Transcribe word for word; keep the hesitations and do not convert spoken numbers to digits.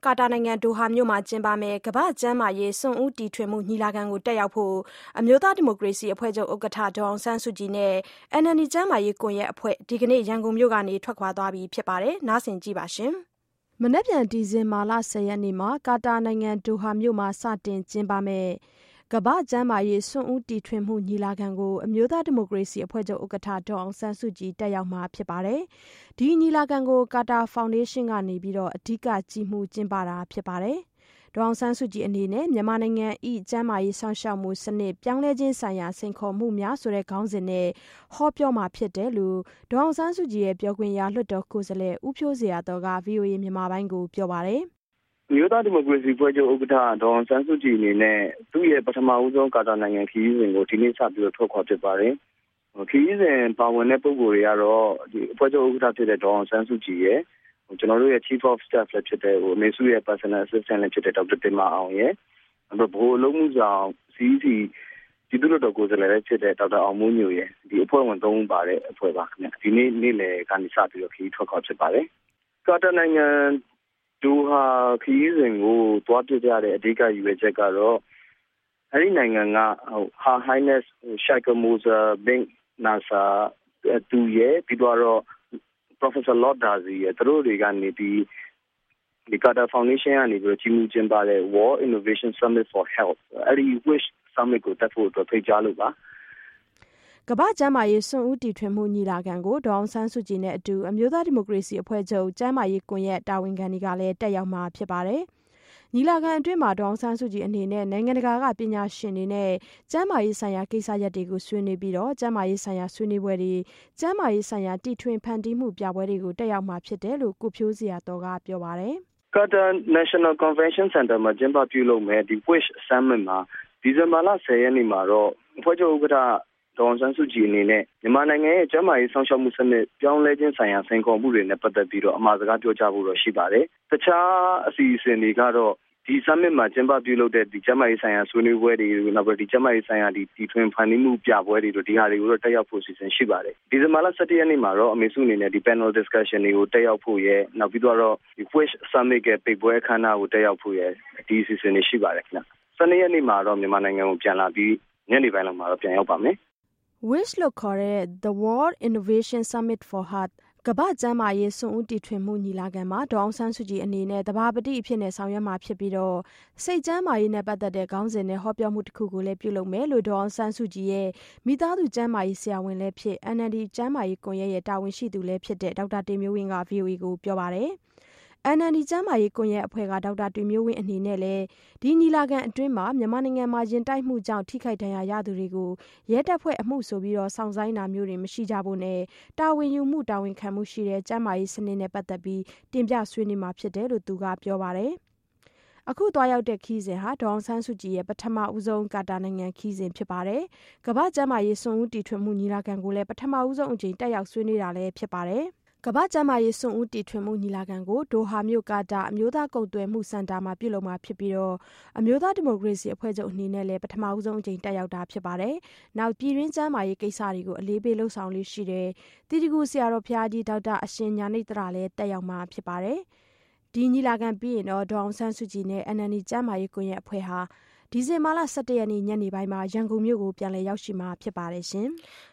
ကာတာနိုင်ငံဒိုဟာမြို့မှာကျင်းပမယ့်ကမ္ဘာ့ကျန်းမာရေးစွန့်ဦးတီထွင်မှုညီလာခံကိုတက်ရောက်ဖို့အမျိုးသားဒီမိုကရေစီအဖွဲ့ချုပ်ဥက္ကဋ္ဌဒေါ်အောင်ဆန်းစုကြည်နဲ့ အန် အယ်လ် ဒီ ကျန်းမာရေးကွန်ရက်အဖွဲ့ဒီကနေ့ရန်ကုန်မြို့ကနေထွက်ခွာသွားပြီဖြစ်ပါတယ်။နားဆင်ကြည့်ပါရှင်။မနက်ဖြန်ဒီဇင်ဘာလဆယ်ရက်နေ့မှာကာတာနိုင်ငံဒိုဟာမြို့မှာစတင်ကျင်းပမယ့်ကမ္ဘာ့ကျန်းမာရေးစွန့်ဦးတီထွင်မှုညီလာခံကိုအမျိုးသားဒီမိုကရေစီအဖွဲ့ချုပ်ဥက္ကဋ္ဌဒေါ်အောင်ဆန်းစုကြည်တက်ရောက်မှာဖြစ်ပါတယ်။ဒီညီလာခံကိုကာတာဖောင်ဒေးရှင်းကနေပြီးတော့အဓိကကြီးမှုကျင်းပတာဖြစ်ပါတယ်။ဒေါ်အောင်ဆန်းစုကြည်အနေနဲ့မြန်မာနိုင်ငံဤကျန်းမာရေးစောင့်ရှောက်မှုစနစ်ပြောင်းလဲခြင်းဆိုင်ရာစိန်ခေါ်မှုများဆိုတဲ့ခေါင်းစဉ်နဲ့ဟောပြောမှာဖြစ်တယ်လို့ဒေါ်အောင်ဆန်းစုကြည်ရဲ့ပြောခွင့်ရလွှတ်တော်ကိုယ်စားလှယ်ဦးဖြိုးဇေယျာသော်က ဗွီအိုအေမြန်မာပိုင်းကိုပြောပါတယ်။မျိုးသားဒီမိုကရေစီဖွဲ့ချုပ်ဥက္ကဋ္ဌဒေါ်အောင်ဆန်းစုကြည်အနေနဲ့သူ့ရဲ့ပထမဦးဆုံးကာတာနိုင်ငံခရီးစဉ်ကိုဒီနေ့စပြီးတော့ထွက်ခွာဖြစ်ပါတယ်။ခရီးစဉ်ပါဝင်တဲ့ပုဂ္ဂိုလ်တွေကတော့ဒီအဖွဲ့ချုပ်ဥက္ကဋ္ဌဖြစ်တဲ့ဒေါ်အောင်ဆန်းစုကြည်ရဲ့ကျွန်တော်တို့ရဲ့ Chief of Staff လည်းဖြစ်တဲ့ဟိုအမေစုရဲ့ Personal Assistant လည်းဖြစ်တဲ့ဒေါက်တာတင်မာအောင်ရဲ့နောက်ဘိုးအလုံးမှုဆောင် စီ စီ ဒီလိုတော့ကိုယ်စားလှယ်လည်းဖြစ်တဲ့ဒေါက်တာအောင်မိုးညိုရဲ့ဒီအဖွဲ့ဝင်သုံးဦးပါတဲ့အဖွဲ့ပါခင်ဗျ။ဒီနေ့နေ့လယ်ကနေစပြီးတော့ခရီးထွက်ခွာဖြစ်ပါတယ်။ကာတာနိုင်ငံဒိုဟာခရီးစဉ်ကိုတွားပြကြတဲ့အဓိကရည်ရွယ်ချက်ကတော့အဲဒီနိုင်ငံကဟို Her Highness Sheikh Moza bin Nasser သူရဲ့ပြီးတော့ Professor Lord Darzi ရဲ့သူတို့တွေကနေဒီဒီ Qatar Foundation ကနေပြီးတော့ကြီးမှုကျင်းပတဲ့ World Innovation Summit for Health အဲဒီ Wish Summit ကိုတက်ဖို့အတွက်ဖိတ်ကြားလို့ပါကမ္ဘာ့ကျန်းမာရေးစွန့်ဦးတီထွင်မှုညီလာခံကိုဒေါ်အောင်ဆန်းစုကြည်နဲ့အတူအမျိုးသားဒီမိုကရေစီအဖွဲ့ချုပ်ကျန်းမာရေးကွန်ရက်တာဝန်ခံတွေကလည်းတက်ရောက်မှာဖြစ်ပါတယ်။ညီလာခံအတွင်းမှာဒေါ်အောင်ဆန်းစုကြည်အနေနဲ့နိုင်ငံတကာကပညာရှင်တွေနဲ့ကျန်းမာရေးဆိုင်ရာကိစ္စရပ်တွေကိုဆွေးနွေးပြီးတော့ကျန်းမာရေးဆိုင်ရာဆွေးနွေးပွဲတွေကျန်းမာရေးဆိုင်ရာတီထွင်ဖန်တီးမှုပြပွဲတွေကိုတက်ရောက်မှာဖြစ်တယ်လို့ကိုဖြိုးစရာတော်ကပြောပါတယ်။ Qatar National Convention Center မှာကျင်းပပြုလုပ်မယ်ဒီ Wish Summit မှာဒီဇင်ဘာလဆယ်ရက်နေ့မှာတော့အဖွဲ့ချုပ်ဥက္ကဋ္ဌဒေါ်အောင်ဆန်းစုကြည်အနေနဲ့မြန်မာနိုင်ငံရဲ့ကျန်းမာရေးစောင့်ရှောက်မှုစနစ်ပြောင်းလဲခြင်းဆိုင်ရာစိန်ခေါ်မှုတွေနဲ့ပတ်သက်ပြီးတော့အမှာစကားပြောကြားဖို့တော့ရှိပါတယ်။တခြားအစီအစဉ်တွေကတော့ဒီ summit မှာကျင်းပပြုလုပ်တဲ့ဒီကျန်းမာရေးဆိုင်ရာဆွေးနွေးပွဲတွေနောက်ပြီးဒီကျန်းမာရေးဆိုင်ရာဒီတီထွင်ဖန်တီးမှုပြပွဲတွေတို့ဒီဟာတွေကိုတော့တက်ရောက်ဖို့အစီအစဉ်ရှိပါတယ်။ဒီဇင်ဘာလဆယ်တစ်ရက်နေ့မှာတော့အမေစုအနေနဲ့ဒီ panel discussion တွေကိုတက်ရောက်ဖို့ရဲ့နောက်ပြီးတော့ဒီ Wish Summit ရဲ့ပိတ်ပွဲအခမ်းအနားကိုတက်ရောက်ဖို့ရဲ့ဒီအစီအစဉ်တွေရှိပါတယ်ခင်ဗျ။ဆယ်နှစ်ရက်နေ့မှာတော့မြန်မာနိုင်ငံကိုပြန်လာပြီးညနေပိုင်းလောက်မှာတော့ပြန်ရောက်ပါမယ်။ Wish လို့ခေါ်တဲ့ The World Innovation Summit for Health ကမ္ဘာ့ကျန်းမာရေးစွန့်ဦးတီထွင်မှုညီလာခံမှာဒေါ်အောင်ဆန်းစုကြည်အနေနဲ့သဘာပတိအဖြစ်နဲ့ဆောင်ရွက်မှာဖြစ်ပြီးတော့စိတ်ကျန်းမာရေးနဲ့ပတ်သက်တဲ့ခေါင်းစဉ်နဲ့ဟောပြောမှုတစ်ခုကိုလည်းပြုလုပ်မယ်လို့ဒေါ်အောင်ဆန်းစုကြည်ရဲ့မိသားစုကျန်းမာရေးဆရာဝန်လည်းဖြစ် အန် အယ်လ် ဒီ ကျန်းမာရေးကွန်ရက်ရဲ့တာဝန်ရှိသူလည်းဖြစ်တဲ့ဒေါက်တာတင်မျိုးဝင်းက ဗွီအိုအေကိုပြောပါတယ်။ အန် အယ်လ် ဒီ ကျန်းမာရေးကွန်ရက်အဖွဲ့ကဒေါက်တာတင်မျိုးဝင်းအနေနဲ့လည်းဒီညီလာခံအတွင်းမှာမြန်မာနိုင်ငံမှာရင်တိုက်မှုကြောင့်ထိခိုက်ဒဏ်ရာရသူတွေကိုရဲတပ်ဖွဲ့အမှုဆိုပြီးတော့စောင့်ဆိုင်းတာမျိုးတွေမရှိကြဖို့နဲ့တာဝန်ယူမှုတာဝန်ခံမှုရှိတဲ့ကျန်းမာရေးစနစ်နဲ့ပတ်သက်ပြီးတင်ပြဆွေးနွေးမှာဖြစ်တယ်လို့သူကပြောပါတယ်။အခုသွားရောက်တဲ့ခီးစဉ်ဟာဒေါ်အောင်ဆန်းစုကြည်ရဲ့ပထမဦးဆုံးကာတာနိုင်ငံခီးစဉ်ဖြစ်ပါတယ်။ကမ္ဘာ့ကျန်းမာရေးစွန့်ဦးတီထွင်မှုညီလာခံကိုလည်းပထမဦးဆုံးအကြိမ်တက်ရောက်ဆွေးနွေးတာလည်းဖြစ်ပါတယ်။ကမ္ဘာ့ကျန်းမာရေးစွန့်ဦးတီထွင်မှုညီလာခံကိုဒိုဟာမြို့ကာတာအမျိုးသားကုန်သွယ်မှုစင်တာမှာပြုလုပ်မှာဖြစ်ပြီးတော့အမျိုးသားဒီမိုကရေစီအဖွဲ့ချုပ်အနေနဲ့လည်းပထမဦးဆုံးအကြိမ်တက်ရောက်တာဖြစ်ပါတယ်။နောက်ပြည်တွင်းကျန်းမာရေးကိစ္စတွေကိုအလေးပေးလှုပ်ဆောင်လေးရှိတဲ့တီတကူဆရာတော်ဘုရားကြီးဒေါက်တာအရှင်ညာနိတ္တရာလည်းတက်ရောက်မှာဖြစ်ပါတယ်။ဒီညီလာခံပြီးရင်တော့ဒေါ်အောင်ဆန်းစုကြည်နဲ့ အန် အယ်လ် ဒီ ကျန်းမာရေးကွန်ရက်အဖွဲ့ဟာဒီဇင်ဘာလဆယ်တစ်ရက်နေ့ညနေပိုင်းမှာရန်ကုန်မြို့ကိုပြန်လည်ရောက်ရှိမှာဖြစ်ပါတယ်ရှင်။